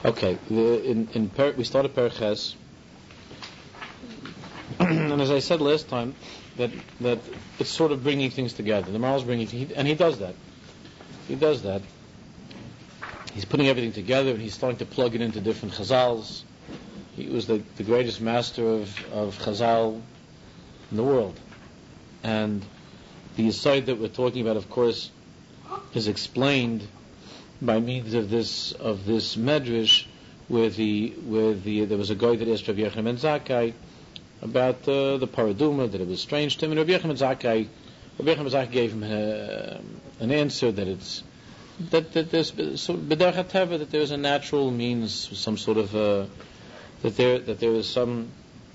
Okay, we started Perches, and as I said last time, that it's sort of bringing things together. The Maharal's and he does that. He does that. He's putting everything together, and he's starting to plug it into different Chazals. He was the greatest master of Chazal in the world. And the aside that we're talking about, of course, is explained by means of this medrash, where there was a guy that asked Rabbi Yochanan ben Zakkai about the paraduma, that it was strange to him, and Rabbi Yochanan ben Zakkai gave him an answer that there's b'derech hateva, that there's a natural means, some sort of that there is some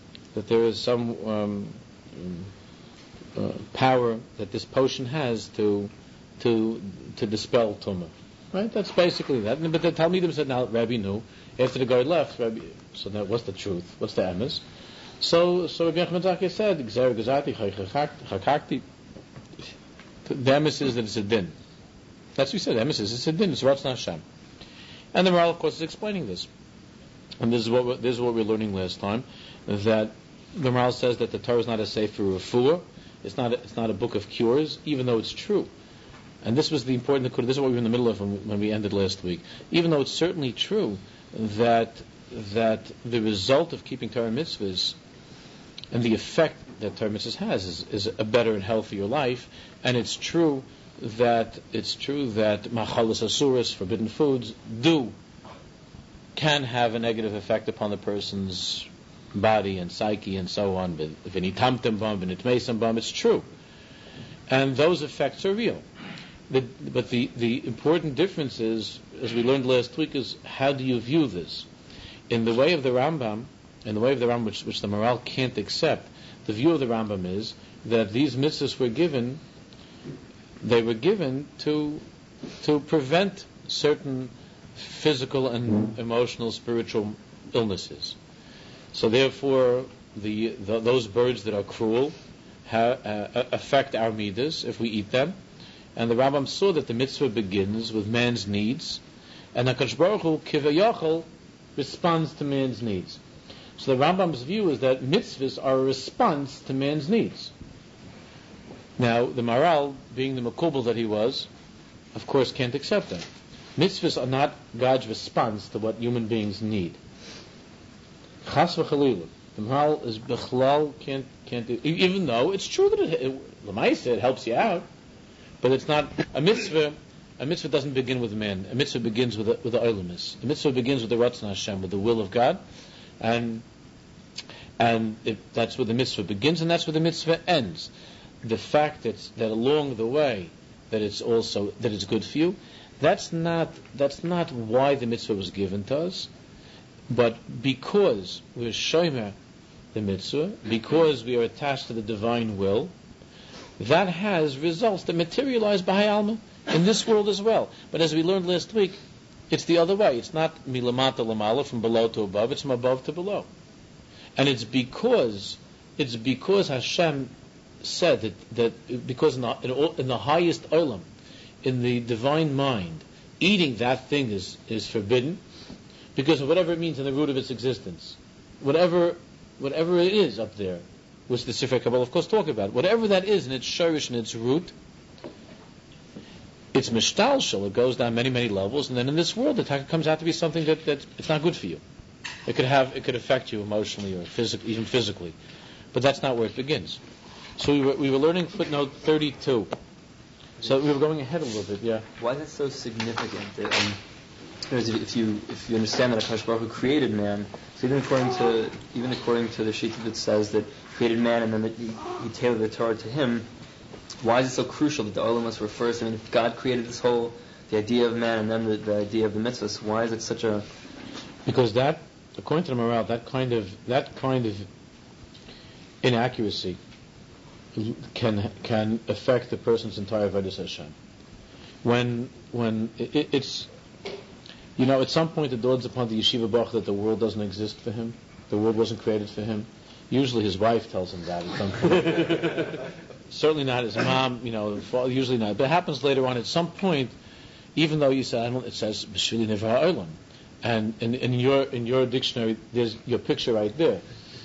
power that this potion has to dispel tumah. Right? That's basically that. But the Talmidim said, now Rabbi knew. After the guy left, so now what's the truth? What's the emes? So Rabbi Yochanan ben Zakkai said, Gzer Gazati Chakakti. The emes is that it's a din. That's what he said. The emes is it's a din. It's Ratzon Hashem. And the Maharal, of course, is explaining this. And this is what we're learning last time, that the Maharal says that the Torah is not a sefer refuah. It's not a book of cures, even though it's true. And this was the important. This is what we were in the middle of when we ended last week. Even though it's certainly true that the result of keeping Torah mitzvahs and the effect that Torah mitzvahs has is a better and healthier life, and it's true that machalas asuras, forbidden foods, can have a negative effect upon the person's body and psyche and so on. It's true, and those effects are real. But the important difference is, as we learned last week, is how do you view this? In the way of the Rambam, which the Maharal can't accept, the view of the Rambam is that these mitzvahs were given to prevent certain physical and emotional, spiritual illnesses. So therefore, those birds that are cruel affect our midas if we eat them. And the Rambam saw that the mitzvah begins with man's needs, and HaKadosh Baruch Hu kivayachol responds to man's needs. So the Rambam's view is that mitzvahs are a response to man's needs. Now, the Maharal, being the makubal that he was, of course can't accept that. Mitzvahs are not God's response to what human beings need. Chas v'chalila. The Maharal is bechlal can't do, even though it's true that it helps you out. But it's not a mitzvah. A mitzvah doesn't begin with man. A mitzvah begins with the oilimus. A mitzvah begins with the Ratzon Hashem, with the will of God, and that's where the mitzvah begins, and that's where the mitzvah ends. The fact that along the way that it's good for you, that's not why the mitzvah was given to us, but because we're shomer the mitzvah, because we are attached to the divine will. That has results that materialize by alma in this world as well. But as we learned last week, it's the other way. It's not milamata lamala, from below to above. It's from above to below. And it's because Hashem said that because in the highest olam, in the divine mind, eating that thing is forbidden, because of whatever it means in the root of its existence, whatever it is up there, which the Sifrei Kabbalah, of course, talk about. Whatever that is in its shorish and its root, it's mishtalshel. It goes down many, many levels, and then in this world, it comes out to be something that it's not good for you. It could affect you emotionally or even physically, but that's not where it begins. So we were learning footnote 32. So we were going ahead a little bit. Yeah. Why is it so significant that if you understand that HaKadosh Baruch Hu created man, so even according to the Shita that says that he created man and then that he tailored the Torah to him, why is it so crucial that the Olam was first? I mean, if God created the idea of man and then the idea of the mitzvahs, why is it such a... Because that, according to the Maharal, that kind of inaccuracy can affect the person's entire Avodas Hashem. When it's... at some point it dawns upon the yeshiva bach that the world doesn't exist for him. The world wasn't created for him. Usually his wife tells him that at some point. Certainly not his mom, usually not. But it happens later on. At some point, even though you say, it says, B'shvili Nivra Olam, And in your dictionary, there's your picture right there.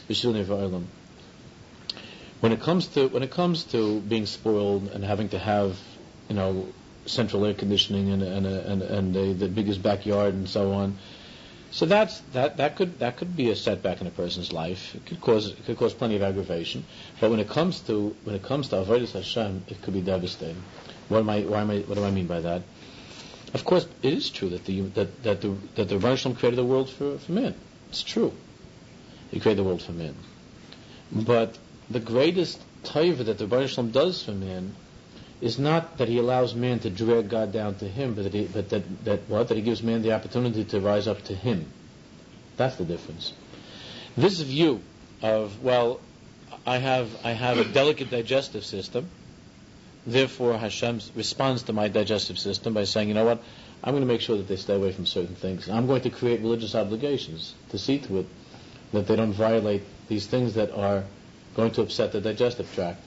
When it comes to being spoiled and having to have, central air conditioning and the biggest backyard and so on, so that could be a setback in a person's life. It could cause plenty of aggravation. But when it comes to avodas Hashem, it could be devastating. What do I mean by that? Of course, it is true that the Rebbeinu Shalom created the world for man. It's true. He created the world for man. But the greatest taiva that the Rebbeinu Shalom does for man is not that he allows man to drag God down to him, but that he gives man the opportunity to rise up to him. That's the difference. This view of, well, I have a delicate digestive system, therefore Hashem responds to my digestive system by saying, you know what, I'm going to make sure that they stay away from certain things. I'm going to create religious obligations to see to it that they don't violate these things that are going to upset the digestive tract.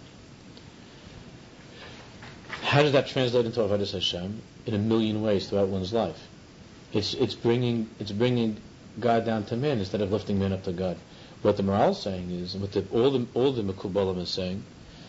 How does that translate into avodas Hashem? In a million ways throughout one's life. It's bringing God down to man instead of lifting man up to God. What the Maharal is saying is, and what all the Mekubalim is saying,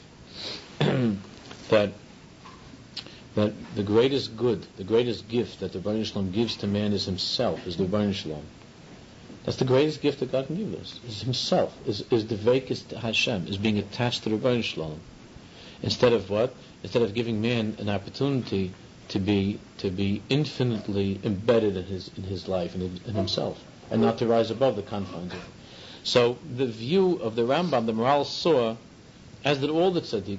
that the greatest good, the greatest gift that the Rebbeinu Shalom gives to man is himself, is the Rebbeinu Shalom. That's the greatest gift that God can give us. Is himself, is Devekis to Hashem, is being attached to the Rebbeinu Shalom. Instead of what? Instead of giving man an opportunity to be infinitely embedded in his life and in himself, and not to rise above the confines of it. So the view of the Rambam, the Maharal saw, as did all the tzaddik,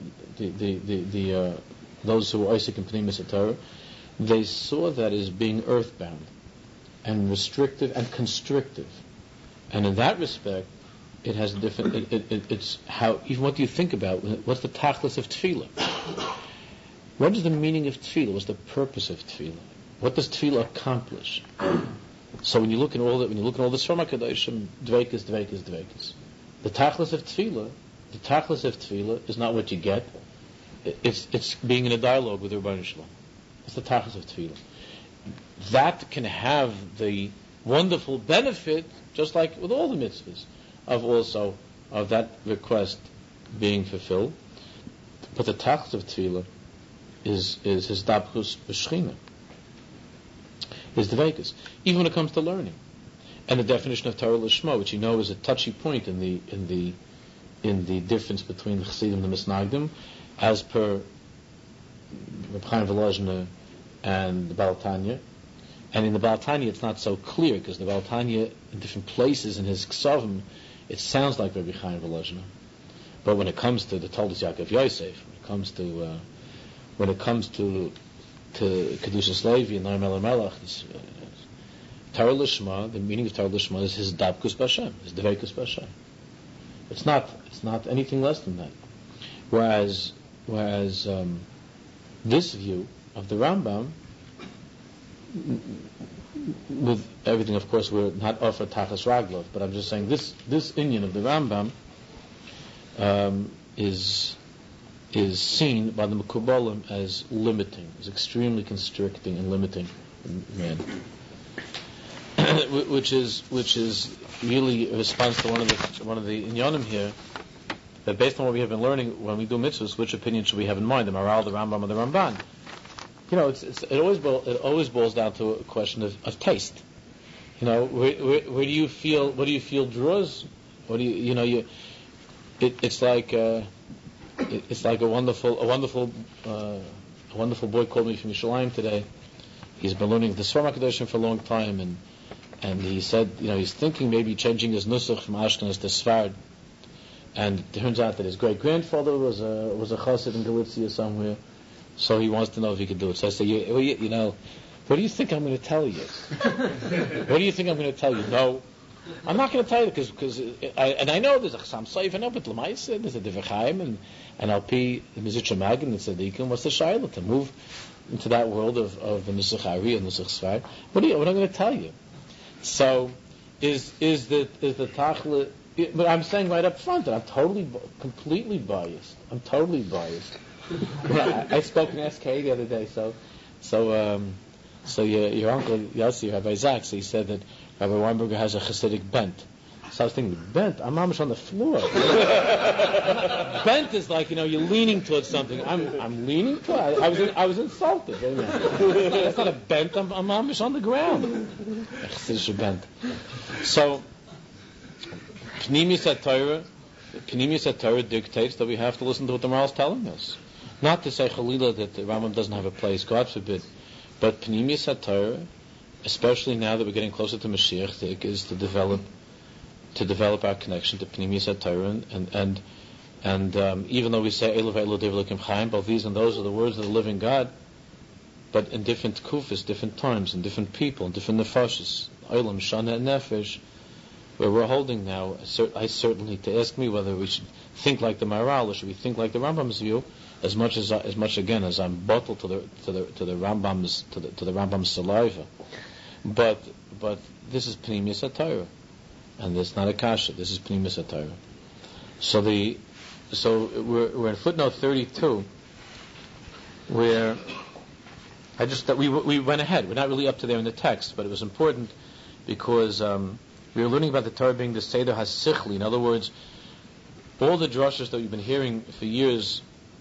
those who were Isaac and Pneumis Torah, they saw that as being earthbound and restrictive and constrictive, and in that respect, it has a different. It's how, even what do you think about? What's the tachlis of tefillah? What is the meaning of tefillah? What's the purpose of tefillah? What does tefillah accomplish? So when you look at all the Sfirma Kedoshim, dveikus. The tachlis of tefillah is not what you get. It's being in a dialogue with the Rebbeinu Shalom. It's the tachlis of tefillah. That can have the wonderful benefit, just like with all the mitzvahs, of that request being fulfilled. But the tachlis of tefillah is his dabchus b'shchina, is dveikus. Even when it comes to learning, and the definition of Torah Lishma, which is a touchy point in the difference between the Chassidim and the Misnagdim, as per Reb Chaim Volozhiner and the Baal Tanya. And in the Baal Tanya it's not so clear, because the Baal Tanya in different places in his Ksavim it sounds like Reb Chaim Volozhiner. But when it comes to the Toldos Yaakov Yosef, when it comes to Kedushas Levi and Noam Elimelech, Torah Lishma, the meaning of Torah Lishma is his dabkus b'Hashem, his deveikus b'Hashem. It's not anything less than that. Whereas this view of the Rambam, with everything, of course, we're not offered tachas raglov, but I'm just saying this inyan of the Rambam is seen by the Mekubalim as limiting, as extremely constricting and limiting man, which is really a response to one of the inyanim here. That based on what we have been learning when we do mitzvahs, which opinion should we have in mind, the Maharal, the Rambam, or the Ramban? It always boils down to a question of taste. Where do you feel? What do you feel draws? What do you? It's like a wonderful boy called me from Yerushalayim today. He's been learning the Sfirma Kedoshim for a long time, and he said, he's thinking maybe changing his nusach from Ashkenaz to Sfard. And it turns out that his great grandfather was a chassid in Galicia somewhere, so he wants to know if he could do it. So I say, what do you think I'm going to tell you? What do you think I'm going to tell you? No, I'm not going to tell you because I know there's a Chassam Soif, I know, but L'maisa there's a Divrei Chaim and Al-Pi the Mizitcha Magin and Tzadikim. What's the shayla to move into that world of the Nusach Ari and Nusach Sfard? What am I going to tell you? So is the tachla? But I'm saying right up front that I'm completely biased. I'm totally biased. I spoke in SK the other day, so So your uncle Yossi, Rabbi Zach, so he said that Rabbi Weinberger has a Hasidic bent. So I was thinking, bent? I'm mamish on the floor. Bent is like, you're leaning towards something. I'm leaning towards. I was insulted. That's not a bent. I'm mamish on the ground. A Hasidic bent. So Pnimius HaTorah dictates that we have to listen to what the Maral is telling us. Not to say Chalila that the Rambam doesn't have a place, God forbid. But Pnimius HaTorah, especially now that we're getting closer to Mashiach, is to develop our connection to Pnimius HaTorah, and even though we say Elu ve'elu develekim chaim, both these and those are the words of the living God, but in different kufas, different times, and different people, and different nefashis, Olam, Shana, and Nefesh, where we're holding now, I certainly to ask me whether we should think like the Maharal or should we think like the Rambam's view, as much again as I'm bottled to the Rambam's saliva, but this is Pnimius HaTorah. And it's not a kasha. This is Pnimius HaTorah. So we're in footnote 32, where we went ahead. We're not really up to there in the text, but it was important because we were learning about the Torah being the Seder HaSichli. In other words, all the drashas that we've been hearing for years.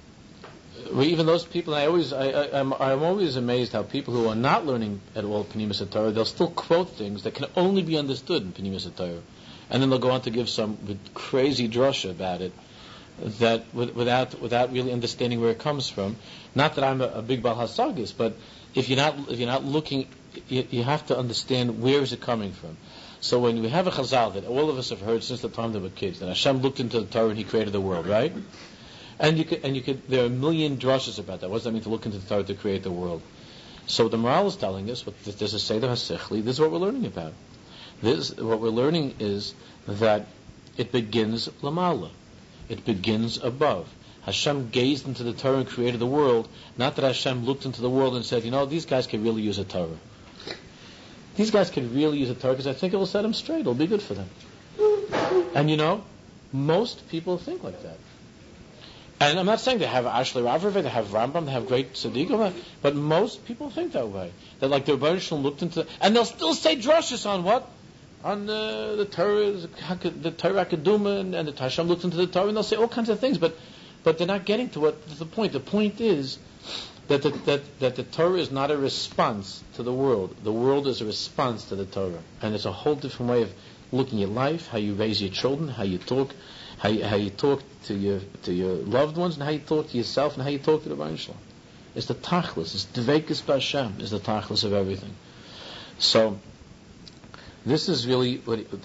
Even those people, I'm always amazed how people who are not learning at all Pnimius HaTorah, they'll still quote things that can only be understood in Pnimius HaTorah, and then they'll go on to give some crazy drasha about it, that without really understanding where it comes from. Not that I'm a big Baal Hasagis, but if you're not looking, you have to understand where is it coming from. So when we have a Chazal that all of us have heard since the time they were kids, that Hashem looked into the Torah and He created the world, right? And you could. There are a million drushes about that. What does that mean to look into the Torah to create the world? So the Maharal is telling us, this is Seder HaSichli, this is what we're learning about. What we're learning is that it begins Lamala. It begins above. Hashem gazed into the Torah and created the world, not that Hashem looked into the world and said, these guys could really use a Torah. These guys could really use a Torah because I think it will set them straight. It'll be good for them. And most people think like that. And I'm not saying they have Ashley Rav, they have Rambam, they have great tzaddikim, but most people think that way. That like the Rebbeinu Shalom looked into, and they'll still say drushes on what? On the Torah, the Torah Keduma, and the Hashem looked into the Torah, and they'll say all kinds of things, but they're not getting to the point. The point is that the Torah is not a response to the world. The world is a response to the Torah, and it's a whole different way of looking at life, how you raise your children, how you talk. How you talk to your loved ones, and how you talk to yourself, and how you talk to the Rebbeinu Shalom. It's the tachlis. It's dveikus b'Hashem. Is the tachlis of everything. So this is really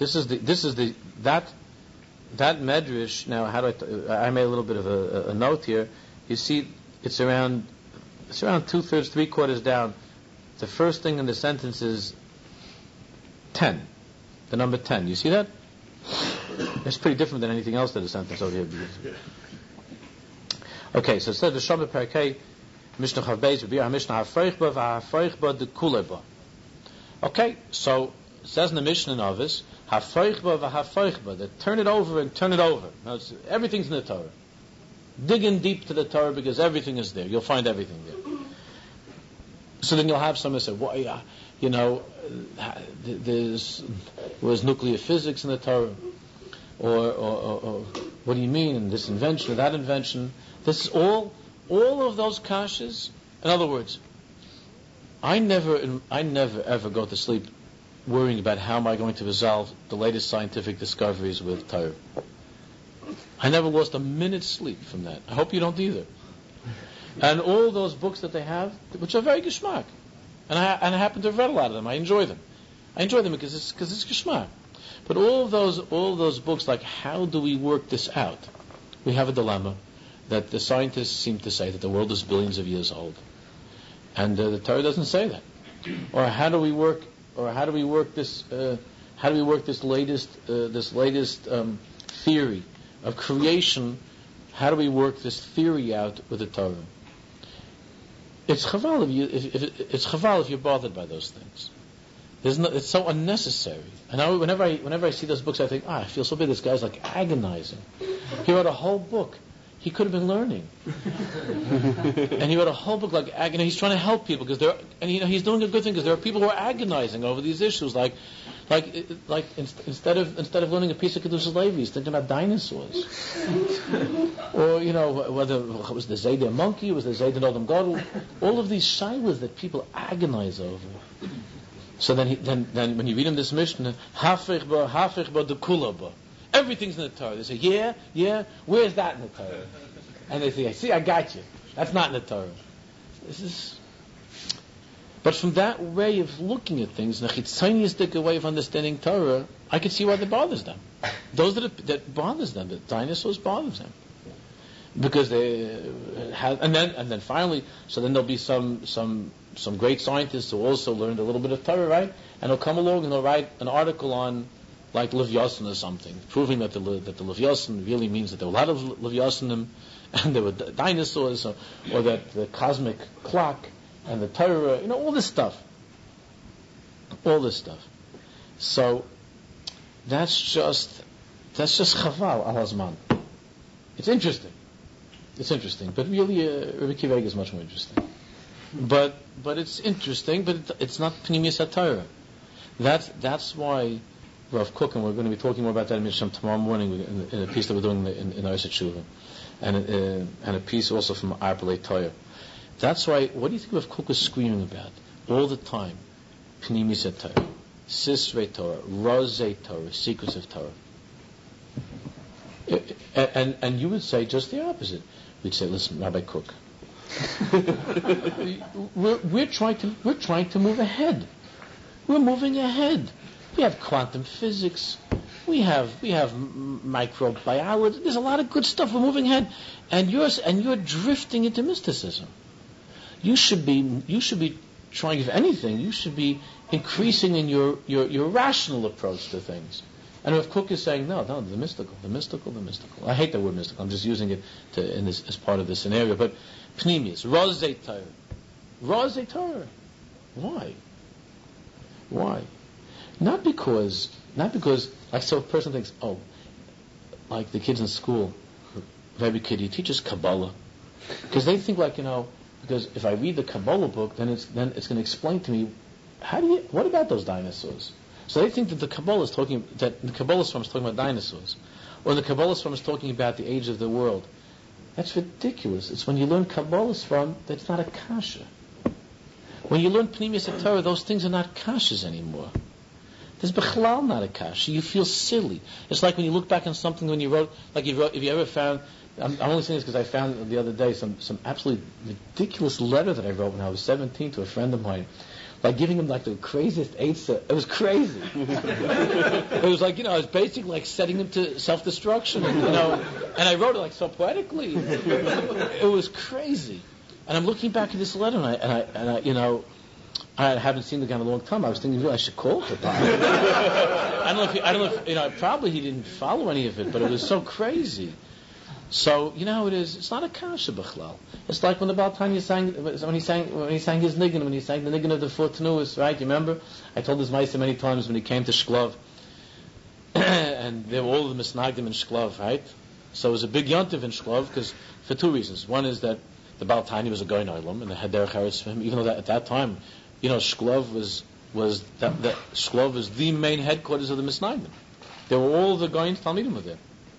that medrash. Now, I made a little bit of a note here. You see, it's around 2/3, 3/4 down. The first thing in the sentence is 10. The number 10. You see that? It's pretty different than anything else that the sentence over here. Okay, so it says the Shama Perkei Mishnah Chav Beis V'Bir HaMishnah HaFreichba V'HaFreichba D'Kuleba. Okay, so it says in the Mishnah Novice HaFreichba V'HaFreichba, that turn it over and turn it over. Now everything's in the Torah. Dig in deep to the Torah because everything is there. You'll find everything there. So then you'll have someone say, well, was nuclear physics in the Torah. Or what do you mean? And this invention or that invention? This is all of those kashas. In other words, I never ever go to sleep worrying about how am I going to resolve the latest scientific discoveries with Torah. I never lost a minute's sleep from that. I hope you don't either. And all those books that they have, which are very geschmack, and I happen to have read a lot of them. I enjoy them. Because it's geschmack. But all those books, like how do we work this out? We have a dilemma that the scientists seem to say that the world is billions of years old, and the Torah doesn't say that. Or how do we work this? How do we work this latest theory of creation? How do we work this theory out with the Torah? It's chaval if you're bothered by those things. It's so unnecessary. And whenever I see those books, I think, I feel so bad. This guy's like agonizing. He wrote a whole book he could have been learning. And he wrote a whole book like, he's trying to help people because he's doing a good thing because there are people who are agonizing over these issues. Instead of learning a piece of Kedushas Levi, he's thinking about dinosaurs. Or, whether it was the Zayda monkey, was the Zayda Odom Gadol, all of these shilas that people agonize over. So then when you read in this Mishnah, hafich ba de kula ba. Everything's in the Torah. They say, yeah, where's that in the Torah? And they say, see, I got you. That's not in the Torah. But from that way of looking at things, the chitzoniistic way of understanding Torah, I can see why that bothers them. Those that bothers them, the dinosaurs bothers them. Because they have, and then finally, so then there'll be some great scientists who also learned a little bit of Torah, right? And they'll come along and they'll write an article on, like, Levyasin or something, proving that the Levyasin really means that there were a lot of Levyasin and there were dinosaurs, or that the cosmic clock and the Torah, all this stuff. So that's just chaval al hazman. It's interesting, but really, Rebbe Akiva Eiger is much more interesting. But it's interesting, but it's not Pnimius HaTorah. That's why Rav Kook, and we're going to be talking more about that in Misham tomorrow morning in a piece that we're doing in Arsa Tshuva, and a piece also from Arpelei Torah. That's why, what do you think Rav Kook was screaming about all the time? Pnimis HaTorah, Sisrei Torah, Rozei Torah, secrets of Torah. And you would say just the opposite. We'd say, listen, Rabbi Kook, we're trying to move ahead. We're moving ahead. We have quantum physics. We have microbiology. There's a lot of good stuff. We're moving ahead, and you're drifting into mysticism. You should be trying. If anything, you should be increasing in your rational approach to things. And Rav Kook is saying, no, the mystical. I hate the word mystical. I'm just using it as part of the scenario. But Pnimius, Rozei Torah. Why? Not because, like, so a person thinks, like the kids in school, every kid, he teaches Kabbalah. Because they think, because if I read the Kabbalah book, then it's going to explain to me, what about those dinosaurs? So they think that the Kabbalah is talking about dinosaurs. Or the Kabbalah is talking about the age of the world. That's ridiculous. It's when you learn Kabbalah that's not a kasha. When you learn Pnimius HaTorah, those things are not kashas anymore. There's bechlal not a kasha. You feel silly. It's like when you look back on something when you wrote, if you ever found, I'm only saying this because I found the other day some absolutely ridiculous letter that I wrote when I was 17 to a friend of mine. Like giving him the craziest eitzah. It was crazy. It was I was basically setting him to self-destruction, and I wrote it so poetically. It was crazy. And I'm looking back at this letter, and I haven't seen the guy in a long time. I was thinking, I should call it. I don't know if probably he didn't follow any of it, but it was so crazy. So how it is. It's not a kasha b'chlal. It's like when the Baal Tanya sang his niggin, when he sang the niggin of the four tenuas, right? You remember? I told this Maisa many times when he came to Shklov, and there were all the misnagdim in Shklov, right? So it was a big yontiv in Shklov because for two reasons. One is that the Baal Tanya was a goyin olam, and they had derech eretz for him. Even though at that time, Shklov was Shklov was the main headquarters of the misnagdim. There were all the goyin talmidim were there.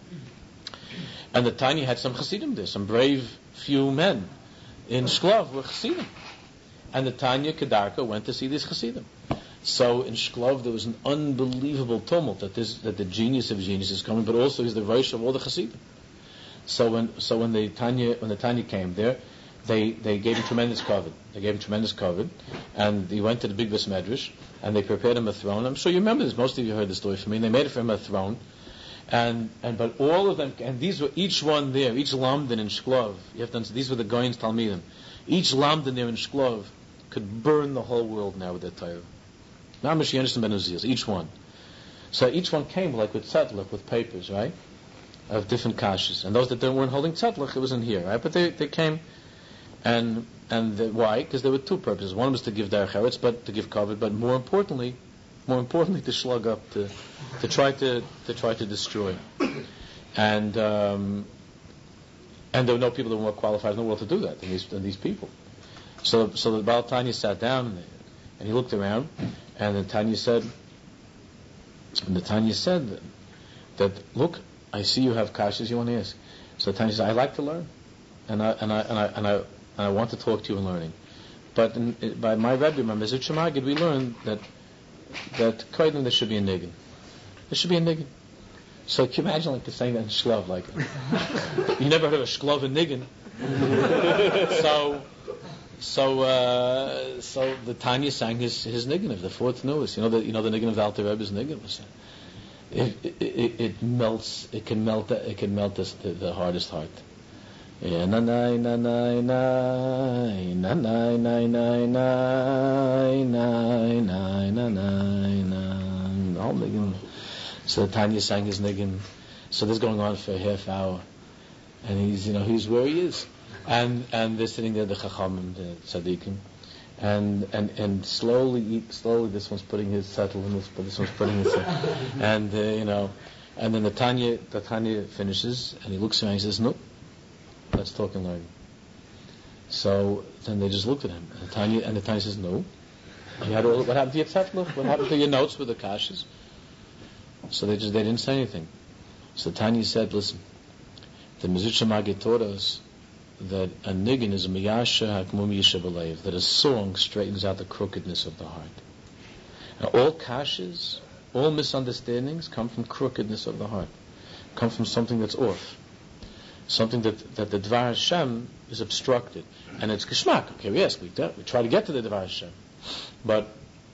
And the Tanya had some Chassidim there, some brave few men in Shklov were Chassidim. And the Tanya Kedarka went to see these Chassidim. So in Shklov there was an unbelievable tumult that the genius of genius is coming, but also he's the Rosh of all the Chassidim. So when the Tanya came there, they gave him tremendous covet. And he went to the big Beis Medrash, and they prepared him a throne. I'm sure you remember this. Most of you heard the story from me. And they made for him a throne. But all of them, and these were each one there, each lamdan in Shklov. You have to understand, these were the Goyin's Talmidim. Each lamdan there in Shklov could burn the whole world now with their Torah. Now Mashiach Ben Uzias, each one. So each one came with tzedlach, with papers, right, of different kashas. And those that weren't holding tzedlach, it was in here, right? But they came, why? Because there were two purposes. One was to give derech eretz, but to give kavod, but more importantly to slug up, to try to destroy. And And there were no people that were more qualified in the world to do that than these people. So the Baal Tanya sat down and he looked around, and the Tanya said that, look, I see you have kashas you want to ask. So the Tanya said, I like to learn, and I want to talk to you in learning. But by my Rebbe, my Mezritch Magid, we learned that Kodim there should be a niggin. There should be a niggin. So can you imagine like saying that in Shlov, like you never heard of a Shlov and niggin. So the Tanya sang his niggin of the fourth newest. You know the niggin of the Alter Rebbe's niggin. It melts. It can melt the hardest heart. Yeah, na na na na na na na na na na na na. All niggin. So Tanya sang his niggin. So this is going on for a half hour, and he's where he is, and they're sitting there, the Chachamim, the Tzaddikim, and slowly this one's putting his settle in this one's putting his settle, and and then the Tanya finishes, and he looks around and he says, no, let's talk and learn. So then they just looked at him, and the Tanya says, no, what happened to your settle? What happened to your notes with the kashas? So they didn't say anything. So Tanya said, listen, the Mezritch Magid taught us that a niggin is a miyasha hakmum yisha b'leiv, that a song straightens out the crookedness of the heart. And all kashas, all misunderstandings come from crookedness of the heart, come from something that's off, something that the Dvar Hashem is obstructed, and it's geschmack. Okay, yes, we try to get to the Dvar Hashem, but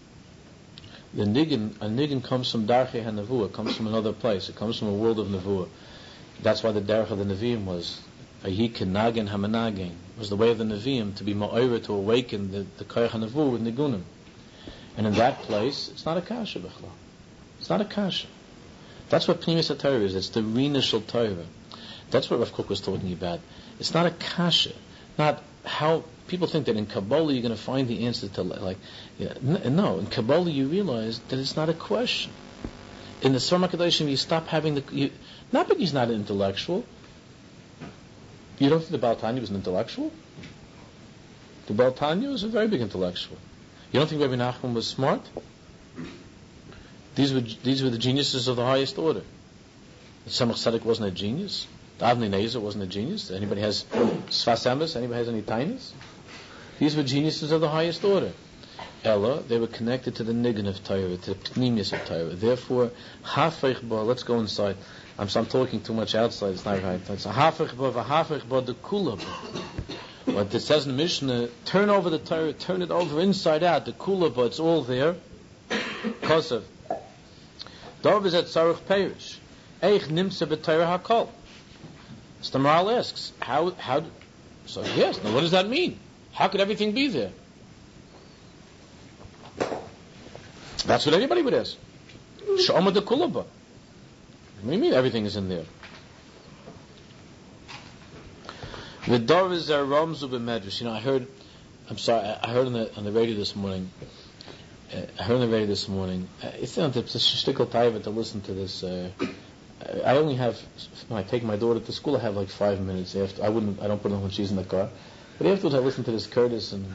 a niggin comes from Darchei HaNevuah, comes from another place. It comes from a world of Nevuah. That's why the Derech of the Nevi'im was Ahi Kenagin Hamanagin. It was the way of the Nevi'im to be Ma'oira, to awaken the Koyach HaNevuah with Nigunim. And in that place, it's not a kasha b'chlal. It's not a kasha. That's what Pnimis HaTorah is. It's the Rina Shel Torah. That's what Rav Kook was talking about. It's not a kasha. Not how people think that in Kabbalah you're going to find the answer to no. In Kabbalah you realize that it's not a question. In the Svar HaKadoshim you stop having not because he's not an intellectual. You don't think the Baal Tanya was an intellectual? The Baal Tanya was a very big intellectual. You don't think Rabbi Nachman was smart? These were the geniuses of the highest order. The Tzemach Tzedek wasn't a genius. The Avnei Nezer wasn't a genius. Anybody has Sfas Emes? Anybody has any tainis? These were geniuses of the highest order. Ella, they were connected to the niggin of Torah, to the pnimius of Torah. Therefore, hafech ba, let's go inside. I'm talking too much outside, it's not right. It's hafech ba the kula ba. What it says in the Mishnah, turn over the Torah, turn it over inside out, the kula ba, it's all there. Kosev. Dov is at Tzarech Perish. Eich nimsa b'Torah hakol. So the Maharal asks, how? So yes, now what does that mean? How could everything be there? That's what anybody would ask. Sh'oma de kulaba. What do you mean everything is in there? The dor is a ramzu b'medrash. I heard on the radio this morning. It's not a shtickle taiva to listen to this. I only have, when I take my daughter to school, I have like 5 minutes after. I don't put her when she's in the car. But afterwards I listen to this Curtis, and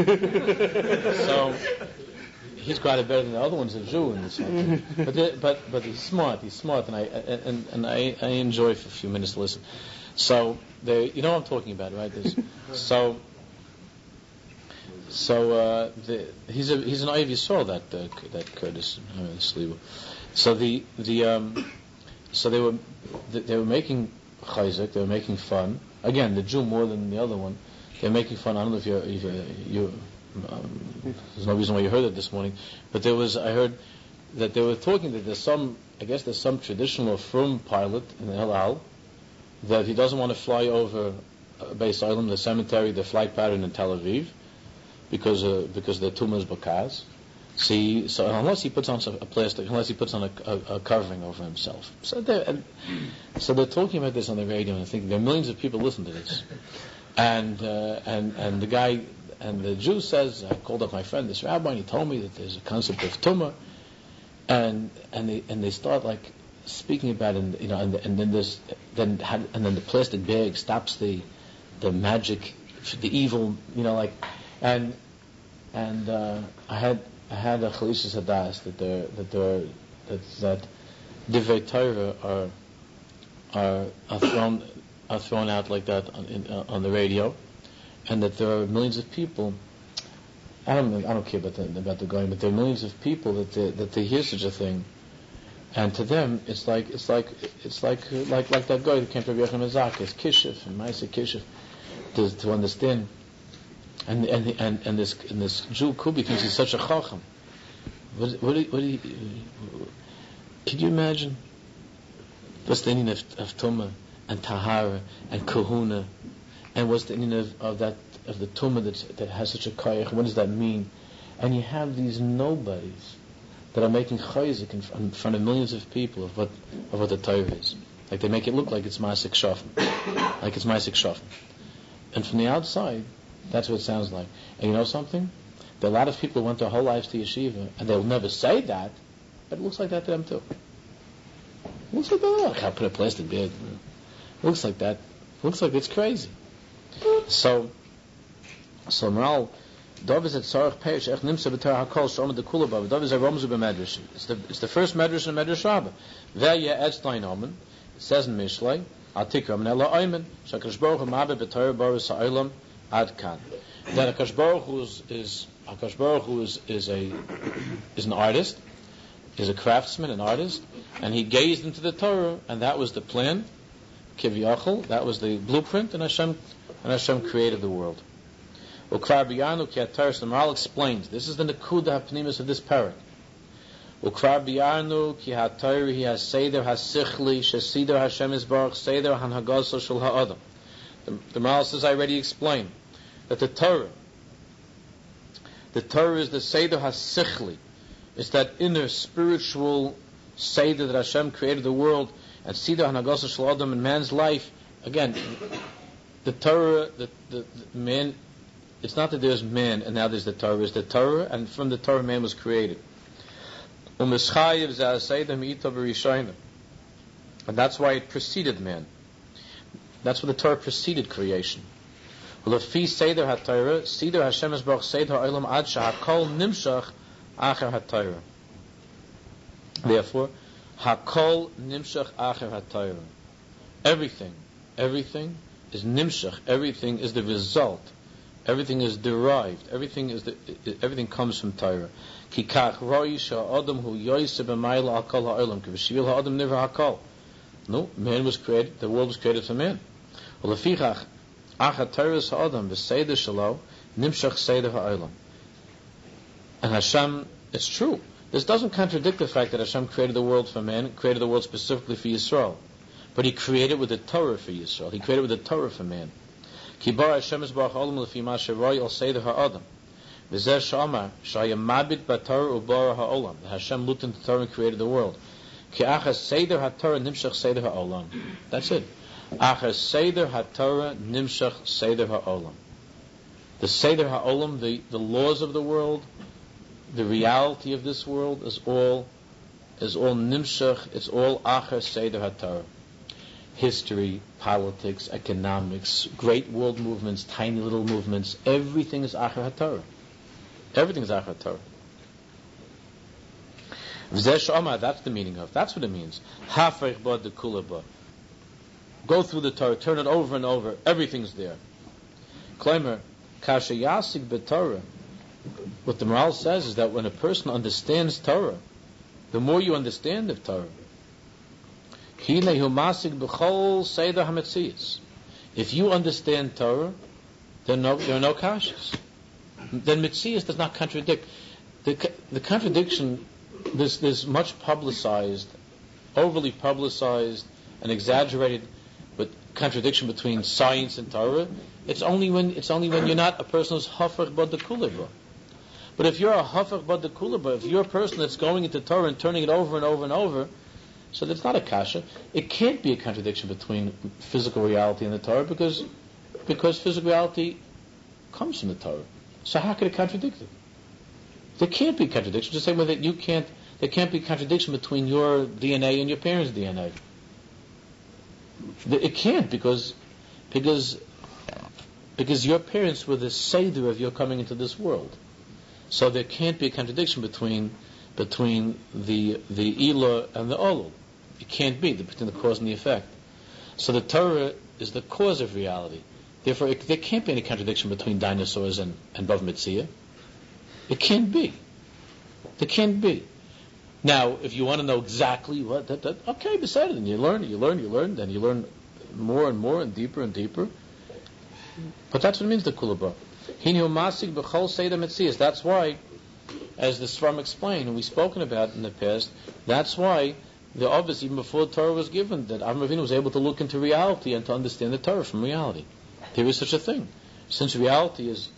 so he's quite better than the other ones, a Jew in this one. But he's smart, and I enjoy for a few minutes to listen. So you know what I'm talking about, right? He's an Oyev Yisrael, that Curtis, So they were making chayzik, they were making fun. Again, the Jew more than the other one. They're making fun. I don't know if you there's no reason why you heard it this morning, but I heard that they were talking that there's some traditional frum pilot in El Al that he doesn't want to fly over Beis Olam, the cemetery, the flight pattern in Tel Aviv, because the tumor is bakaz. So unless he puts on unless he puts on a covering over himself. So they're talking about this on the radio, and I think there are millions of people listen to this. And the guy and the Jew says, I called up my friend, this rabbi, and he told me that there's a concept of tumor, and they start like speaking about, and then the plastic bag stops the magic, the evil, and I had a Chalisha Sadas that Divrei Torah are thrown out like that on the radio, and that there are millions of people. I don't care about the going, but there are millions of people that they hear such a thing, and to them it's like that guy who came to Rabbi Yochanan Zaka, it's Kishif and Ma'aseh Kishif to understand, and this Jew Kubi thinks he's such a chacham. Can you imagine? What's the meaning of Tumah and Tahara and Kahuna, and what's the meaning of the Tumah that has such a koyach? What does that mean? And you have these nobodies that are making chayzik in front of millions of people of what the Torah is. Like they make it look like it's Ma'aseh Shofim. And from the outside, that's what it sounds like. And you know something? There are a lot of people who went their whole lives to yeshiva, and they'll never say that, but it looks like that to them too. It looks like that. I can't put a plastic bag. It looks like that. It looks like it's crazy. So Maral, Dov is at Sarach Peish Ech Nimsa B'Torah HaKol Shomad the Kulabav. Dov is a Romzu B'Medrash. It's the first Medrash in Medrash Rabbah. Ve'yeh Etzlein Omen. It says in Mishlei, Atikram Nela Oymen Shakash Baruch Hu Mabed B'Torah Baruch Ha'olam Ad Kan. That Hakadosh Baruch Hu is an artist, is a craftsman, an artist, and he gazed into the Torah, and that was the plan, Kivyachol, that was the blueprint, and Hashem created the world. Ukvar biyanu ki haTorah, the Maral explains, this is the Nekuda HaPnimis of this parak. Ukvar biyanu ki haTorah hi haseder hasichli shesider Hashem Yisbarach seder hanhagaso shel ha'adam. The Maral says, I already explained that the Torah is the seder hasichli. It's that inner spiritual seder that Hashem created the world, and seder hanhagaso shel ha'adam in man's life. Again, the Torah, the man. It's not that there's man and now there's the Torah. It's the Torah, and from the Torah man was created. And that's why it preceded man. That's why the Torah preceded creation. Therefore, hakol nimshach acher haTorah. Everything is nimshach. Everything is the result. Everything is derived. Everything comes from Torah. Kikach roish ha'adam hu yoyse b'mayla akol ha'olam k'v'shivil ha'adam niver hakol. No, man was created. The world was created for man. Ulefichach achat Torah ha'adam v'seder shalo nimshach seder ha'olam. And Hashem, it's true. This doesn't contradict the fact that Hashem created the world for man, created the world specifically for Yisrael, but He created with the Torah for Yisrael. He created with the Torah for man. Ki bar Hashem Yisbarach olam lefi ma sheroy al seder ha'adam. V'zeh sh'amar sh'ayam mabit b'Torah u'bara ha'olam. Hashem looked into the Torah and created the world. Ki achas seder ha'Torah nimshach seder ha'olam. That's it. Achas seder ha'Torah nimshach seder ha'olam. The seder ha'olam, the laws of the world, the reality of this world is all nimshach. It's all achas seder ha'Torah. History, politics, economics, great world movements, tiny little movements, everything is Achar HaTorah. Everything is Achar HaTorah. V'zeh she'omar, that's the meaning of, that's what it means. Hafrech ba de kula ba. Go through the Torah, turn it over and over, everything's there. Klaimer, kasha yasig b'Torah. What the Maral says is that when a person understands Torah, the more you understand of Torah, if you understand Torah, there are no kashas. Then Metzias does not contradict. The contradiction, this much publicized, overly publicized, and exaggerated, but contradiction between science and Torah. It's only when you're not a person who's hafach bad the kuleba. But if you're a hafach bad the kuleba, if you're a person that's going into Torah and turning it over and over and over, so that's not a kasha. It can't be a contradiction between physical reality and the Torah because physical reality comes from the Torah. So how could it contradict it? There can't be a contradiction. Just the same way that you can't there can't be a contradiction between your DNA and your parents' DNA. It can't, because your parents were the seder of your coming into this world. So there can't be a contradiction between the Elah and the Olul. It can't be, between the cause and the effect. So the Torah is the cause of reality. Therefore, there can't be any contradiction between dinosaurs and Bav Metzia. It can't be. There can't be. Now, if you want to know exactly what, okay, beside it, and you learn, then you learn more and more and deeper and deeper. But that's what it means, the Kulaba. Hinu masig b'chol seder metzias. That's why, as the Sfarim explained, and we've spoken about in the past, that's why the obvious, even before the Torah was given, that Avraham Avinu was able to look into reality and to understand the Torah from reality. There is such a thing. Since reality is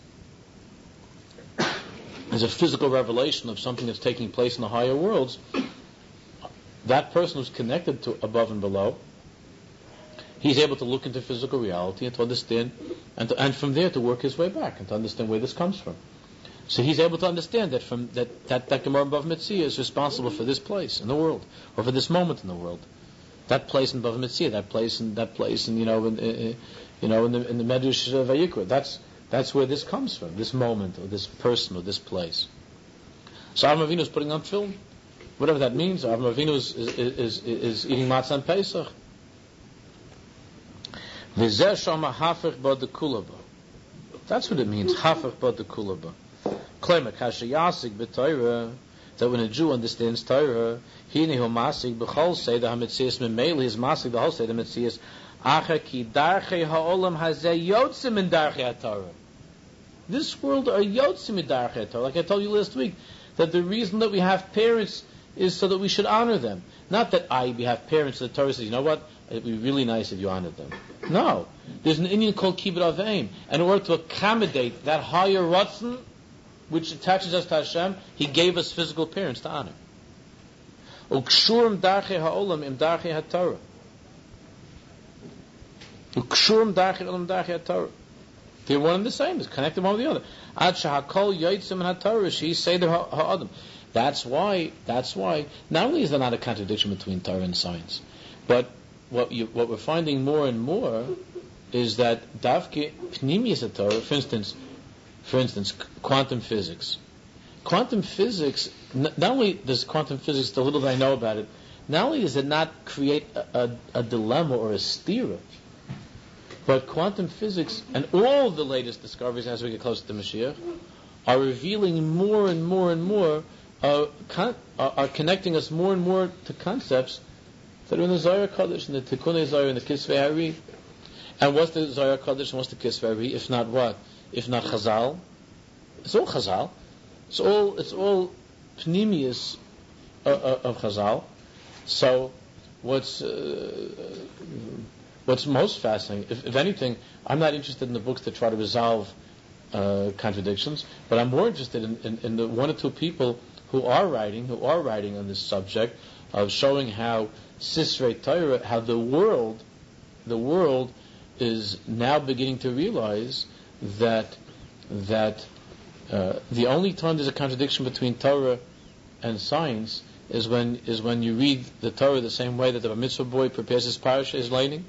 a physical revelation of something that's taking place in the higher worlds, that person who's connected to above and below, he's able to look into physical reality and to understand, and from there to work his way back and to understand where this comes from. So he's able to understand that from that Gemara above Metzia is responsible for this place in the world, or for this moment in the world. That place in Bav Metzia, that place in the Medrash Vayikra. That's where this comes from, this moment, or this person, or this place. So Avraham Avinu is putting on film, whatever that means. Avraham Avinu is eating matzah on Pesach. V'zeh shama hafech b'd kulaba. That's what it means, hafech b'd kulaba. Klemek hashayasik b'Torah, that when a Jew understands Torah, hine hu masik b'chol seder hametzias memeli is masik the whole seder hametzias acher ki darchei ha'olam hazeh yotzim in darchei ha'Torah. This world are yotzim in darchei ha'Torah. Like I told you last week, that the reason that we have parents is so that we should honor them. Not that we have parents, the Torah says, you know what, it'd be really nice if you honored them. No. There's an Indian called Kibbut Aveim. And in order to accommodate that higher Ratzon, which attaches us to Hashem, He gave us physical parents to honor. Ukshurim darchei ha'olam im darchei ha'Torah. Ukshurim darchei ha'olam darchei ha'Torah. They're one and the same. It's connected one with the other. Ad shahakol yotzim in ha'Torah she seder ha'adam. That's why, not only is there not a contradiction between Torah and science, but what we're finding more and more is that Davke Pnimius Torah, for instance, quantum physics. Quantum physics, not only does quantum physics, the little that I know about it, not only does it not create a dilemma or a stira, but quantum physics and all the latest discoveries as we get closer to Mashiach are revealing more and more and more, are connecting us more and more to concepts that are in the Zohar Kodesh, in the Tikkunei Zohar, in the Kisvei Hari. And what's the Zohar Kodesh and what's the Kisvei Hari? If not what? If not Chazal? It's all Chazal. It's all Pnimius of Chazal. So what's most fascinating, if anything, I'm not interested in the books that try to resolve contradictions, but I'm more interested in the one or two people who are writing on this subject of showing how Sisrei Torah, how the world is now beginning to realize that the only time there's a contradiction between Torah and science is when you read the Torah the same way that the Bar Mitzvah boy prepares his parasha, his lighting,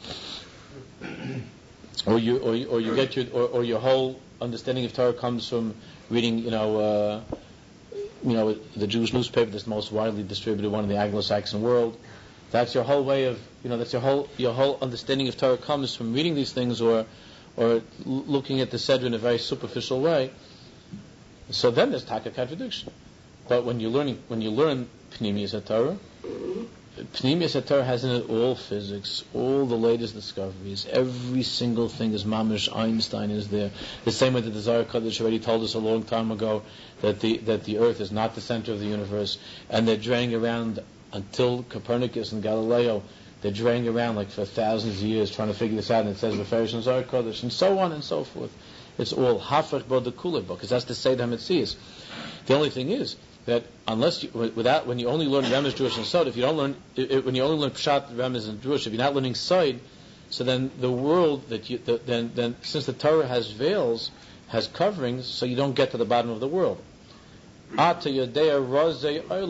or your whole understanding of Torah comes from reading, the Jewish newspaper that's the most widely distributed one in the Anglo-Saxon world. That's your whole way of, that's your whole understanding of Torah comes from reading these things or looking at the Seder in a very superficial way. So then there's taka contradiction. But when you learn Pnimius HaTorah, Pnimius HaTorah has in it all physics, all the latest discoveries. Every single thing is mamish. Einstein is there. The same way that the Zohar Kodesh already told us a long time ago that the Earth is not the center of the universe, and they're draying around until Copernicus and Galileo. They're draying around like for thousands of years trying to figure this out, and it says Beferish and Zohar Kodesh, and so on and so forth. It's all hafech bod the kuleh, because that's the Seder HaMetzias. The only thing is that unless when you only learn Remez, Jewish, and Sod, when you only learn Pshat, Remez, and Jewish, if you're not learning Sod, so then the world then since the Torah has veils, has coverings, so you don't get to the bottom of the world. Ata Yodea Rozei Olam.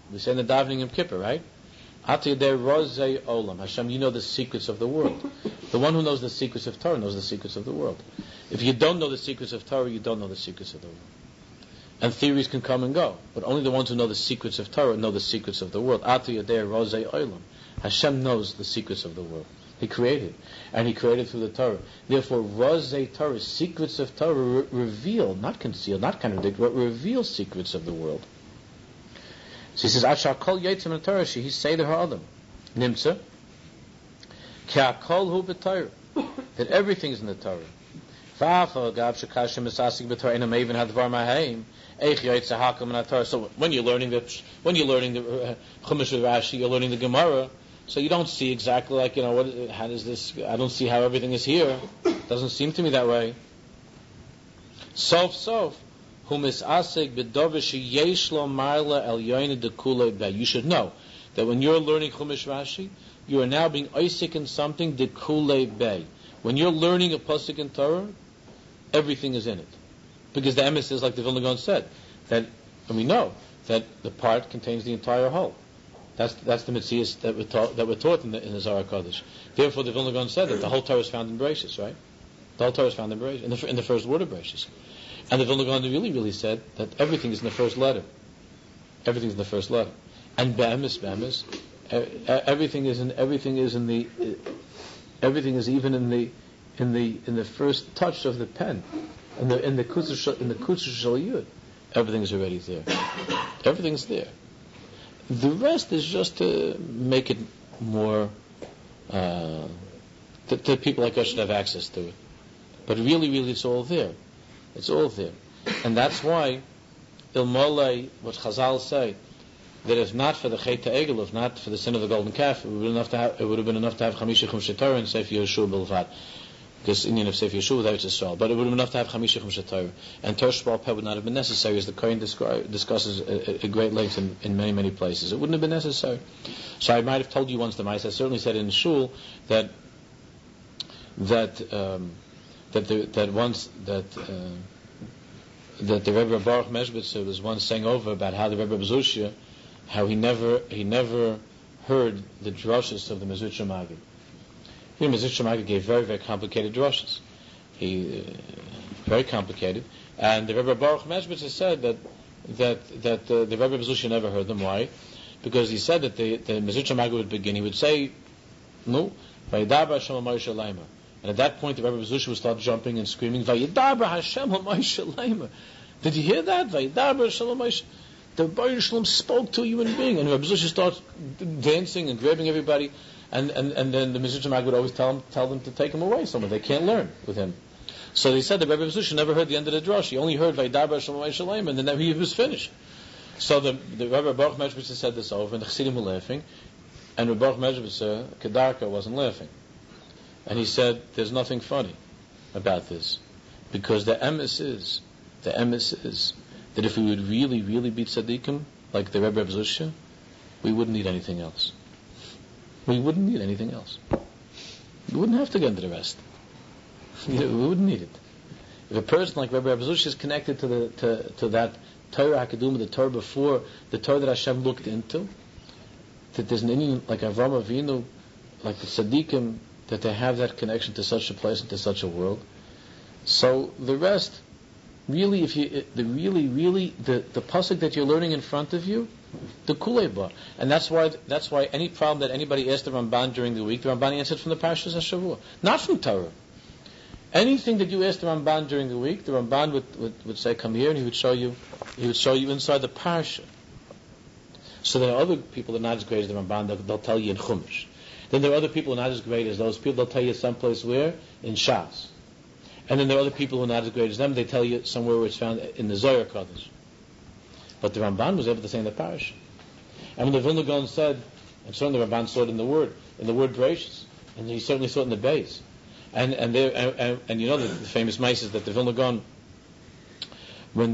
We say in the davening of Kippur, right? Ati Yadei Rozei Olam. Hashem, you know the secrets of the world. The one who knows the secrets of Torah knows the secrets of the world. If you don't know the secrets of Torah, you don't know the secrets of the world. And theories can come and go, but only the ones who know the secrets of Torah know the secrets of the world. Ati Yadei Rozei Olam. Hashem knows the secrets of the world. He created, and He created through the Torah. Therefore, Rozei Torah, secrets of Torah, reveal, not conceal, not contradict, but reveal secrets of the world. So he says, "Achar kol yotzim in Torah, he say to her Adam, Nimtza, ki hakol hu b'Torah, that everything is in the Torah. V'afal gav shekashim esasik b'Torah ena meivin hadvar maheim, eich yotzah hakam in Torah." So when you're learning the Chumash of Rashi, you're learning the Gemara. So you don't see exactly like, how does this, I don't see how everything is here. Doesn't seem to me that way. Sof, you should know that when you're learning Chumash Rashi, you are now being Isaac in something de Kulei Bey. When you're learning a pasuk in Torah, everything is in it. Because the emes is like the Vilna Gaon said, and we know that the part contains the entire whole. That's the Metzias that we're taught in the Zohar Kodesh. Therefore, the Vilna Gaon said that the whole Torah is found in Bereshis, right? The whole Torah is found in Bereshis, in the first word of Bereshis. And the Vilna Gaon really said that everything is in the first letter. Everything is in the first letter. And Be'emes, everything is even in the first touch of the pen, in the Kutzer Shal Yud. Everything is already there. Everything's there. The rest is just to make it more that people like us should have access to it. But really, it's all there. It's all there. And that's why Ilmolei, what Chazal say, that if not for the Chet HaEgel, if not for the sin of the golden calf, it would have been enough to have Chamisha Chumshe Torah and Sefer Yeshua Bilvad. Because Indian of Sefer Yeshua without Yisrael. But it would have been enough to have Chamisha Chumshe Torah. And Torah Sheba'al Peh would not have been necessary, as the Kohen discusses at great length in many places. It wouldn't have been necessary. So I might have told you once the Mice, I certainly said in Shul that the Rebbe Baruch Meshbitzer was once saying over about how the Rebbe Bezushia, how he never heard the drushes of the Mezritcher Maggid. The Mezritcher Maggid gave very, very complicated drushes. Very complicated. And the Rebbe Baruch Meshbitzer said that the Rebbe Bezushia never heard them. Why? Because he said that the Mezritcher Maggid would begin. He would say, "No, Vayidaber Hashem HaMoshe Leimer." And at that point, the Rebbe Bezushia would start jumping and screaming, "Vayidaber Hashem HaMoshe Leimer." Did you hear that? Vayidaber Hashem HaMoshe. The Baruch Shalom spoke to a human being, and the Rebbe Bezushia starts dancing and grabbing everybody, and then the Mezritcher Maggid would always tell them to take him away somewhere. They can't learn with him. So they said the Rebbe Bezushia never heard the end of the drush. He only heard Vayidaber Hashem HaMoshe Leimer, and then he was finished. So the Rebbe Baruch Meshbitzer said this over, and the Chassidim were laughing, and Rebbe Baruch Meshbitzer, Kedarka, wasn't laughing. And he said, there's nothing funny about this. Because the emes is that if we would really be tzaddikim, like the Rebbe Bezushia, we wouldn't need anything else. We wouldn't need anything else. We wouldn't have to get into the rest. We wouldn't need it. If a person like Rebbe Bezushia is connected to that Torah HaKedumah, the Torah before, the Torah that Hashem looked into, that there's an Indian like Avraham Avinu, like the tzaddikim, that they have that connection to such a place and to such a world. So the rest, really, the pasuk that you're learning in front of you, the Kulei Bar, and that's why any problem that anybody asked the Ramban during the week, the Ramban answered from the Parshas HaShavua, not from Torah. Anything that you asked the Ramban during the week, the Ramban would say, "Come here," and he would show you inside the Parsha. So there are other people that are not as great as the Ramban. They'll tell you in Chumash. Then there are other people who are not as great as those people. They'll tell you someplace where? In Shas. And then there are other people who are not as great as them. They tell you somewhere where it's found in the Zohar Kodesh. But the Ramban was able to say in the Parish. And when the Vilna Gaon said, and certainly the Ramban saw it in the word Bereshis, and he certainly saw it in the base. And you know the famous mice is that the Vilna Gaon, when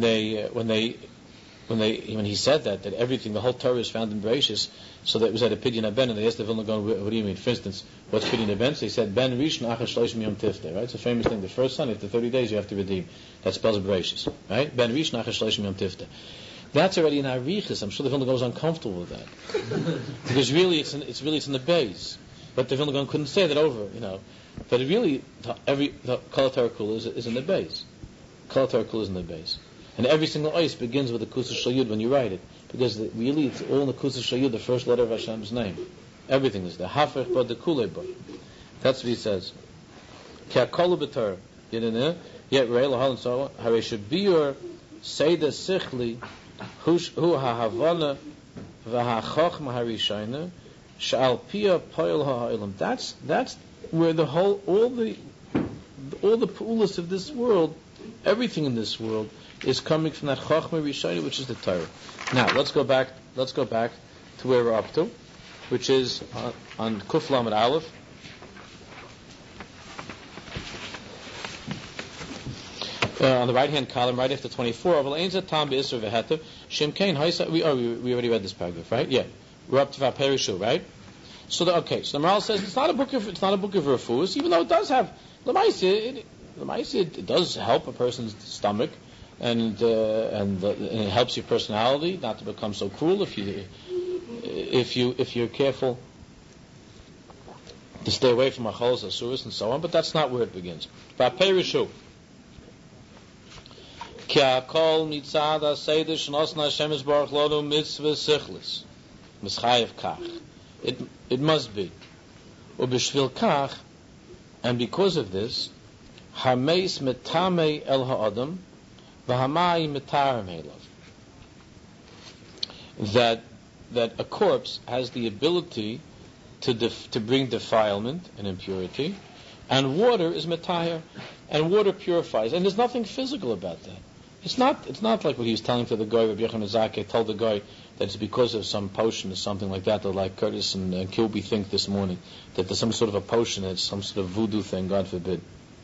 he said that everything, the whole Torah is found in Bereshis, so that it was at a Pidyon HaBen, and they asked the Vilna Gaon, what do you mean? For instance, what's Pidyon HaBen? So he said, Ben Rishon Achas Shloshim Yom Tifte, right? It's a famous thing. The first son, after 30 days, you have to redeem. That spells Bereshis, right? Ben Rishon Achas Shloshim Yom Tifte. That's already an arichis. I'm sure the Vilna Gaon was uncomfortable with that. Because really it's in the base. But the Vilna Gaon couldn't say that over, But it really, the Kol HaTorah Kula is in the base. Kol HaTorah Kula is in the base. And every single ice begins with the Kusa Shal Yud when you write it. Because really it's all in the Kusa Shal Yud, the first letter of Hashem's name. Everything is there. Hafech ba de Kulei ba. That's what he says. Ki HaKol HaB'Torah. Yet Re'el HaHal and so on. Hare Shabiyur Seida Sichli Hu HaHavana V'HaChochma HaRishayna Sha'al Pia Poil HaHa'olam. That's where all the pu'ulas of this world, everything in this world, is coming from that Chochma Rishayna, which is the Torah. Now let's go back to where we're up to, which is on Kuf Lamed Aleph. On the right-hand column, right after 24, we already read this paragraph, right? Yeah, we're up to Vaperishu, right? So the Maharal says it's not a book of Rafus, even though it does have it does help a person's stomach, and it helps your personality not to become so cruel if you're careful to stay away from achalos asuros and so on. But that's not where it begins. Vaperishu. Ki hakol mitzad haseder shnosna Hashem yisbarach lanu mitzvah sichlis mischayev kach. It must be. Ubishvil kach, and because of this, hameis metame el ha'adam v'hamai metarim elav. That a corpse has the ability to bring defilement and impurity, and water is metayr, and water purifies, and there's nothing physical about that. It's not like what he was telling to the guy. Rabbi Yochanan Zakeh told the guy that it's because of some potion or something like that like Curtis and Kilby think this morning, that there's some sort of a potion, it's some sort of voodoo thing, God forbid.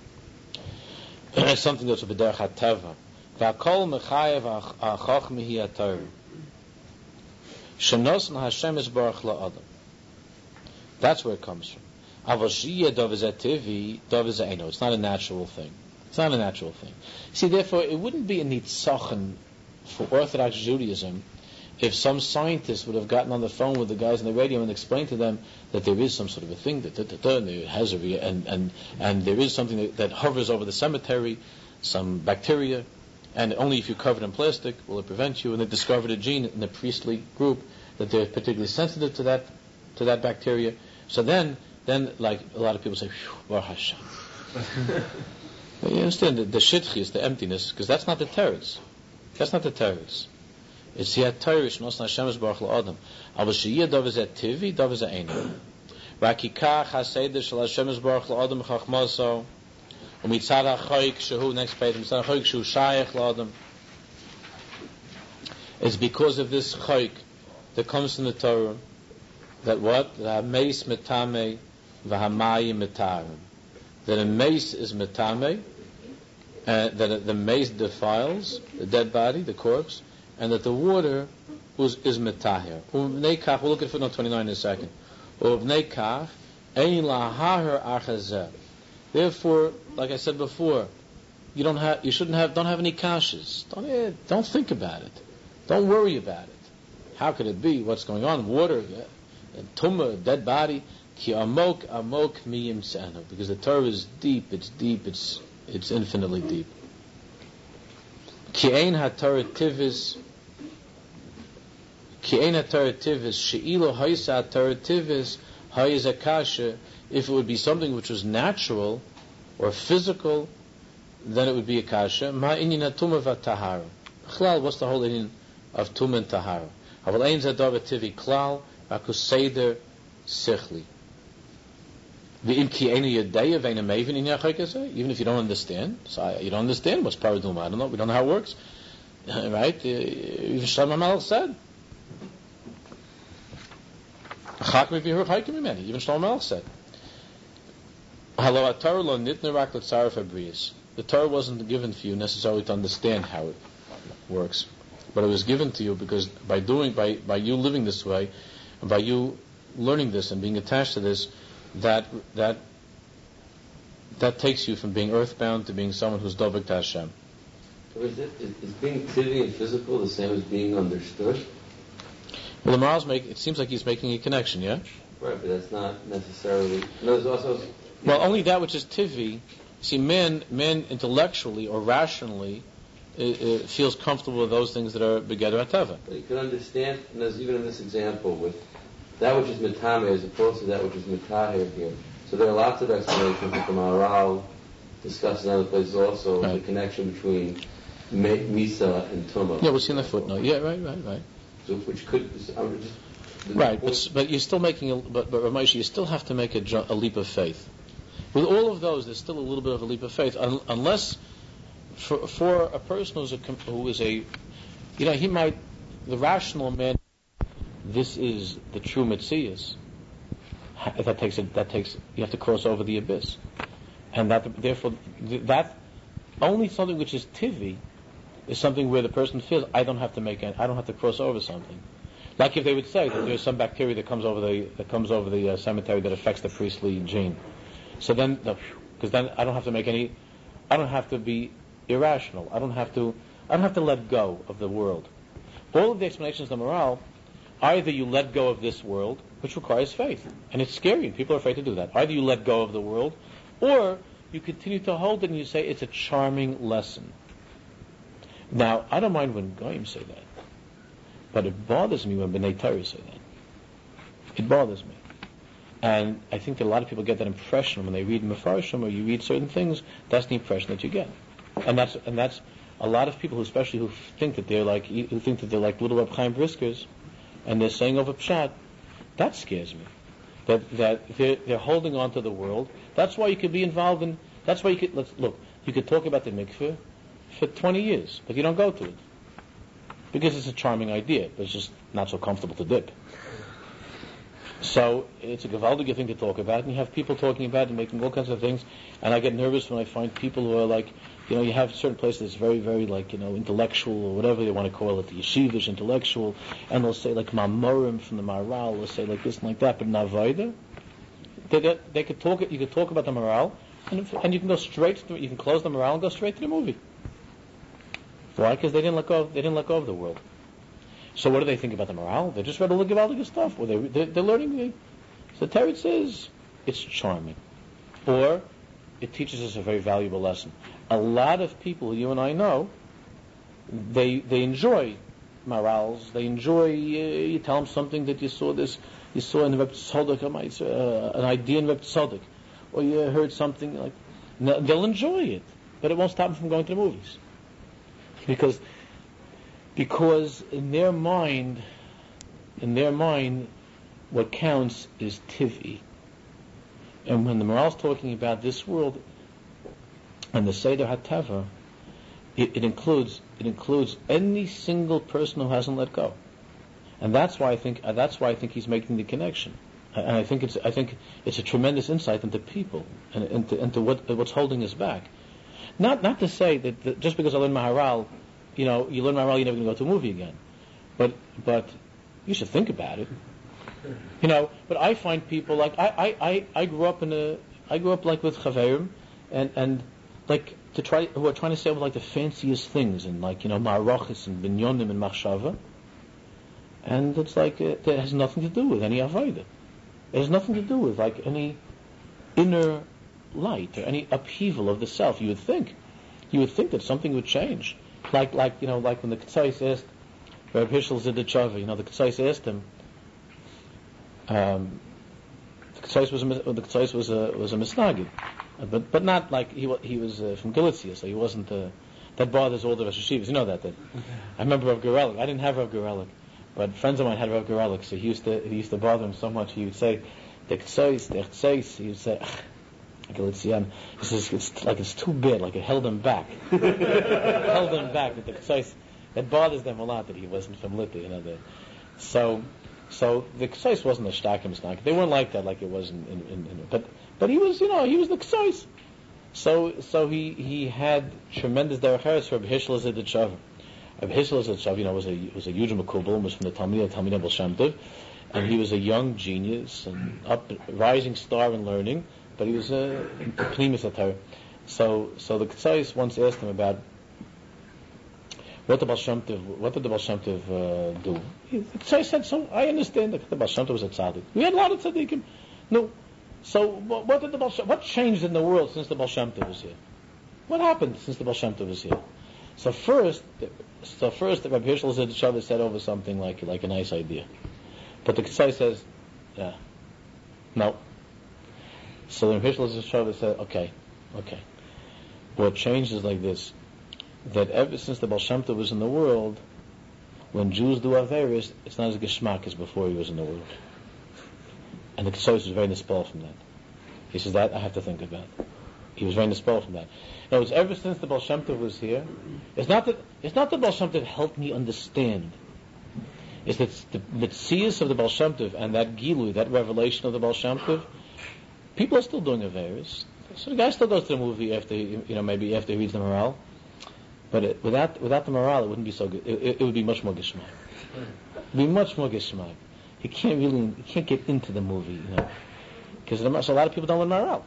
It's something that's a b'derech hateva. V'akol mechayev ha'chochma hi ha'torah. Shenosna Hashem yisbarach la'adam. That's where it comes from. Avol shiyeh dov is ativi, dov is eino. It's not a natural thing. It's not a natural thing. See, therefore, it wouldn't be a nitzachen for Orthodox Judaism if some scientist would have gotten on the phone with the guys on the radio and explained to them that there is some sort of a thing that it has and there is something that hovers over the cemetery, some bacteria, and only if you're covered in plastic will it prevent you. And they discovered a gene in the priestly group that they're particularly sensitive to that bacteria. So then, like a lot of people say, Baruch Hashem. You understand the shitchi, the emptiness, because that's not the teretz. That's not the teretz. It's the teretz. Nos Hashem Baruch LaAdam. Aber sheyeh dav is tivi, dav is eino. Rakikach haseder shel Hashem Baruch LaAdam chachmaso. Umitzad hachoik shehu, next page. Umitzad hachoik shehu shayach LaAdam. It's because of this choik that comes from the Torah that what? That meis metame v'hamayim metarim. That a mace is metame, that the mace defiles the dead body, the corpse, and that the water is metahir. We'll look at footnote 29 in a second. Therefore, like I said before, don't have any kashas. Don't think about it. Don't worry about it. How could it be? What's going on? Water, tumah, dead body. Ki amok miyim sa'anu, because the Torah is deep, it's infinitely deep. Ki ein ha-Torah tivis she'ilo haisa ha-Torah tivis hayis akasha. If it would be something which was natural or physical, then it would be akasha. Ma inyan ha-tumah va-tahara. Chlal, what's the whole inyan of tumah and tahara? Aval ein zadav tivi klal akus seder sichli. Even if you don't understand, you don't understand what's paraduma. I don't know. We don't know how it works, right? Even Shlomo Melech said. Even Shlomo Melech said. The Torah wasn't given for you necessarily to understand how it works, but it was given to you because by you living this way, and by you learning this and being attached to this, that takes you from being earthbound to being someone who's dovek to Hashem. So is being tivy and physical the same as being understood? Well, the morals it seems like he's making a connection, yeah? Right, but that's not necessarily... No, there's also... Well, only that which is tivy. See, man intellectually or rationally feels comfortable with those things that are begeder hateva. But you can understand, and there's even in this example, with that which is mitame as opposed to that which is mitahir here. So there are lots of explanations that the Maharal discusses in other places also, right. The connection between Misa and Tumah. Yeah, we'll see in the footnote. Yeah, right. So, which could... Right, but you're still making but Ramesh, you still have to make a leap of faith. With all of those, there's still a little bit of a leap of faith, unless for a person who is a, he might, the rational man, this is the true Metzias. That takes you have to cross over the abyss, and therefore that only something which is tivy is something where the person feels I don't have to cross over something. Like if they would say that there's some bacteria that comes over the cemetery that affects the priestly gene. So then, because then I don't have to be irrational. I don't have to let go of the world. All of the explanations of the morale, either you let go of this world, which requires faith, and it's scary, and people are afraid to do that. Either you let go of the world, or you continue to hold it and you say it's a charming lesson. Now, I don't mind when Goyim say that, but it bothers me when B'nai Torah say that. It bothers me. And I think that a lot of people get that impression when they read Mefarshim or you read certain things. That's the impression that you get, and that's a lot of people, especially who think that they're like little Reb Chaim Briskers, and they're saying over Pshat. That scares me. That they're holding on to the world. That's why you could be involved in. That's why you could You could talk about the mikveh for 20 years, but you don't go to it because it's a charming idea, but it's just not so comfortable to dip. So it's a gewaldige thing to talk about, and you have people talking about it and making all kinds of things, and I get nervous when I find people who are like, you have certain places that's very, very intellectual or whatever they want to call it, the yeshivish intellectual, and they'll say like Mamorim from the Maharal, they'll say like this and like that, but Navaida, they could talk. You could talk about the Maharal, and you can go straight to, you can close the Maharal and go straight to the movie. Why? Because they didn't let go of the world. So what do they think about the Maharal? They just read all the gewaldige stuff, or they're learning. So Teretz says it's charming, or it teaches us a very valuable lesson. A lot of people you and I know, they enjoy Maharals. They enjoy. You tell them something that you saw in Reb Tzadok, an idea in Reb Tzadok, or you heard something like. They'll enjoy it, but it won't stop them from going to the movies, because in their mind, what counts is tiv'i. And when the Maharal's talking about this world and the Seder HaTeva, it includes any single person who hasn't let go, and that's why I think he's making the connection. And I think it's a tremendous insight into people and into what's holding us back. Not to say that just because I learn Maharal, you learn Maharal, you're never going to go to a movie again. But you should think about it. But I find people like I grew up like with Chaverim and like who are trying to say like the fanciest things and like Ma'arachis and Binyonim and Machshava, and it's like it has nothing to do with any Avodah. It has nothing to do with like any inner light or any upheaval of the self. You would think that something would change. Like when the Ketzais asked Reb Hishel Zidachava, the Ketzais asked him. The Ketzais was a misnagid, but not like he was from Galicia, so he wasn't. That bothers all the Rosh Hashivas. You know that. I remember Rav Gerelik. I didn't have Rav Gerelik, but friends of mine had Rav Gerelik, so he used to bother him so much. He would say the Ketzais. He would say. Galician. He says it's too bad, like it held him back. That the Ketzais, that bothers them a lot that he wasn't from Lithuania. So the Ketzais wasn't a shtakim snack. They weren't like that, like it was but he was, he was the Ketzais. So he had tremendous derech eretz for Reb Hishel Zidachava. Reb Hishel Zidachava, was a huge makubal, was from the Talmidei Baal Shem Tov, and he was a young genius and rising star in learning. But he was a pnimis atar. So the Ketzais once asked him about What did the Baal Shem Tov do? So I said, so I understand that the Baal Shem Tov was a tzaddik. We had a lot of tzaddikim. No. So what changed in the world since the Baal Shem Tov was here? What happened since the Baal Shem Tov was here? So first, the Rabbi Hirschel said over something like a nice idea. But the Ksai says, yeah, no. So the Rabbi Hirschel said, okay. What changed is like this, that ever since the Baal Shem Tov was in the world, when Jews do Averis, it's not as geschmack as before he was in the world. And the Ksai was very nispal from that. He says, that I have to think about. He was very nispal from that. In other words, ever since the Baal Shem Tov was here, it's not that the Baal Shem Tov helped me understand. It's that the tziyus of the Baal Shem Tov and that gilui, that revelation of the Baal Shem Tov, people are still doing Averis. So the guy still goes to the movie after, maybe after he reads the morale. But without the morale, it wouldn't be so good. It would be much more geschmack. It would be much more geschmack. He can't get into the movie, because so a lot of people don't learn morale.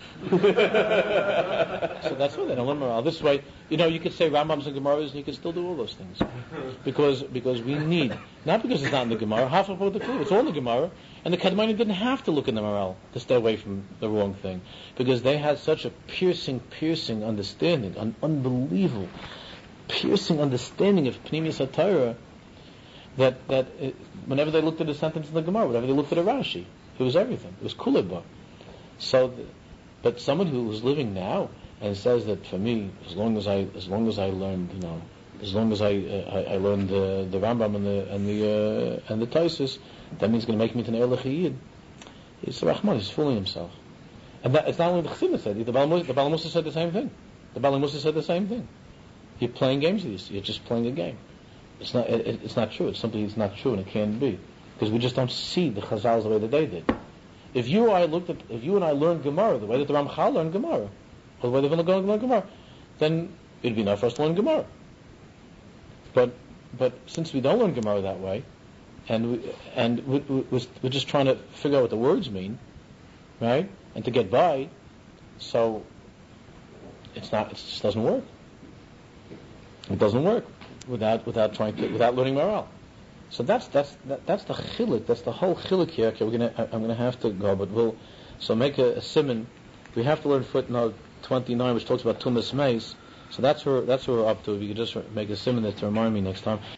So that's why they don't learn morale. This way, you could say Rambams and Gemaras, and you could still do all those things, because we need, not because it's not in the Gemara. Half of the clue, it's all in the Gemara, and the Kadmonim didn't have to look in the morale to stay away from the wrong thing, because they had such a piercing understanding, an unbelievable, piercing understanding of Pnimius HaTorah, that whenever they looked at a sentence in the Gemara, whenever they looked at a Rashi, it was everything. It was kuleba. But someone who is living now and says that for me, as long as I learned, as long as I learned the Rambam and the Taisus, that means it's going to make me to an Eilach Yid. It's Rahman. He's fooling himself. And that, it's not only the Chassidim said. The Baal Musa said the same thing. You're playing games with this. You're just playing a game. It's not true. It's simply not true, and it can't be, because we just don't see the Chazals the way that they did. If you and I learned Gemara the way that the Ramchal learned Gemara, or the way the Vilna Gaon learned Gemara, then it'd be enough for us to learn Gemara. But since we don't learn Gemara that way, and we're just trying to figure out what the words mean, right, and to get by, so it just doesn't work. It doesn't work without learning morale. So that's the chiluk. That's the whole chiluk here. Okay, I'm gonna have to go, but make a siman. We have to learn footnote 29, which talks about tumas meis. So that's where we're up to. If you could just make a siman to remind me next time.